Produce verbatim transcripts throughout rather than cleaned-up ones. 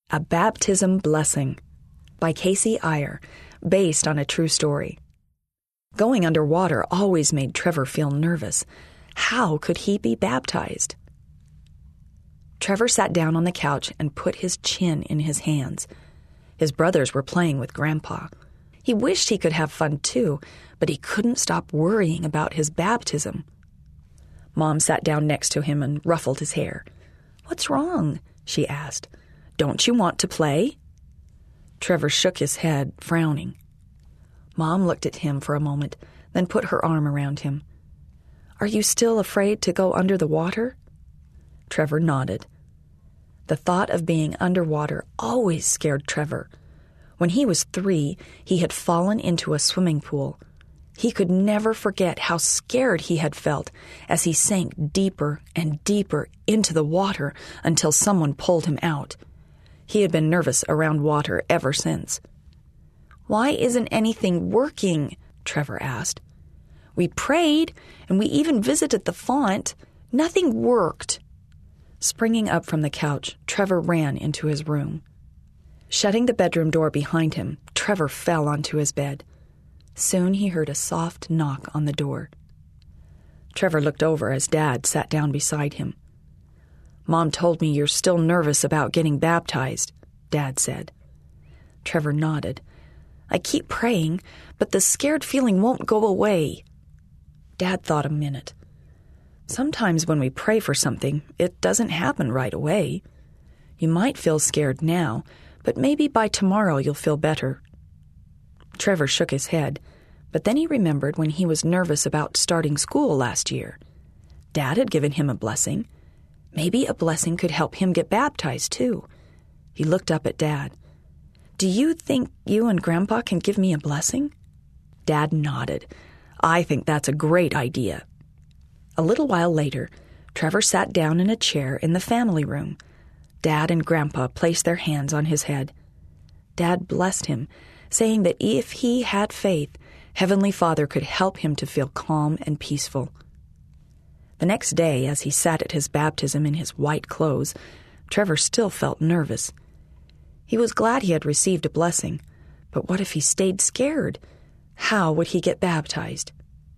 A Baptism Blessing by Casey Iyer, based on a true story. Going underwater always made Trevor feel nervous. How could he be baptized? Trevor sat down on the couch and put his chin in his hands. His brothers were playing with Grandpa. He wished he could have fun too, but he couldn't stop worrying about his baptism. Mom sat down next to him and ruffled his hair. "What's wrong?" she asked. "Don't you want to play?" Trevor shook his head, frowning. Mom looked at him for a moment, then put her arm around him. "Are you still afraid to go under the water?" Trevor nodded. The thought of being underwater always scared Trevor. When he was three, he had fallen into a swimming pool. He could never forget how scared he had felt as he sank deeper and deeper into the water until someone pulled him out. He had been nervous around water ever since. "Why isn't anything working?" Trevor asked. "We prayed, and we even visited the font. Nothing worked." Springing up from the couch, Trevor ran into his room. Shutting the bedroom door behind him, Trevor fell onto his bed. Soon he heard a soft knock on the door. Trevor looked over as Dad sat down beside him. "Mom told me you're still nervous about getting baptized," Dad said. Trevor nodded. "I keep praying, but the scared feeling won't go away." Dad thought a minute. "Sometimes when we pray for something, it doesn't happen right away. You might feel scared now, but maybe by tomorrow you'll feel better." Trevor shook his head, but then he remembered when he was nervous about starting school last year. Dad had given him a blessing. Maybe a blessing could help him get baptized, too. He looked up at Dad. "Do you think you and Grandpa can give me a blessing?" Dad nodded. "I think that's a great idea." A little while later, Trevor sat down in a chair in the family room. Dad and Grandpa placed their hands on his head. Dad blessed him, saying that if he had faith, Heavenly Father could help him to feel calm and peaceful. The next day, as he sat at his baptism in his white clothes, Trevor still felt nervous. He was glad he had received a blessing, but what if he stayed scared? How would he get baptized?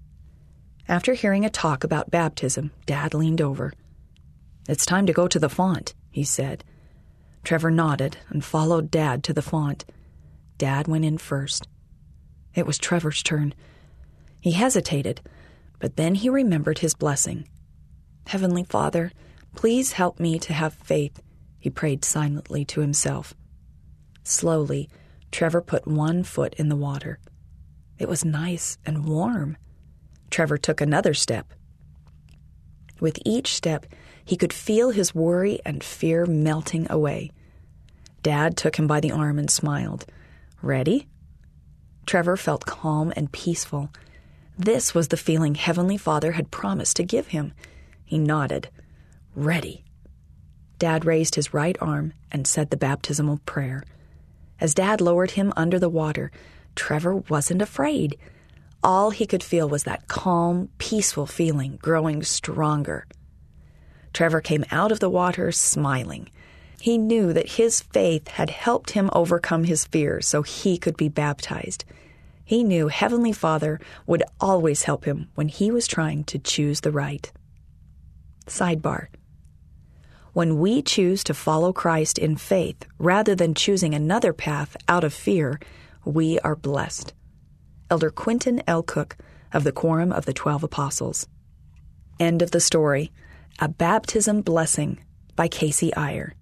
After hearing a talk about baptism, Dad leaned over. "It's time to go to the font," he said. Trevor nodded and followed Dad to the font. Dad went in first. It was Trevor's turn. He hesitated, but then he remembered his blessing. "Heavenly Father, please help me to have faith," he prayed silently to himself. Slowly, Trevor put one foot in the water. It was nice and warm. Trevor took another step. With each step, he could feel his worry and fear melting away. Dad took him by the arm and smiled. "Ready?" Trevor felt calm and peaceful. This was the feeling Heavenly Father had promised to give him. He nodded. "Ready." Dad raised his right arm and said the baptismal prayer. As Dad lowered him under the water, Trevor wasn't afraid. All he could feel was that calm, peaceful feeling growing stronger. Trevor came out of the water smiling. He knew that his faith had helped him overcome his fear so he could be baptized. He knew Heavenly Father would always help him when he was trying to choose the right. Sidebar: when we choose to follow Christ in faith rather than choosing another path out of fear, we are blessed. Elder Quentin L. Cook of the Quorum of the Twelve Apostles. End of the story. A Baptism Blessing by Casey Iyer.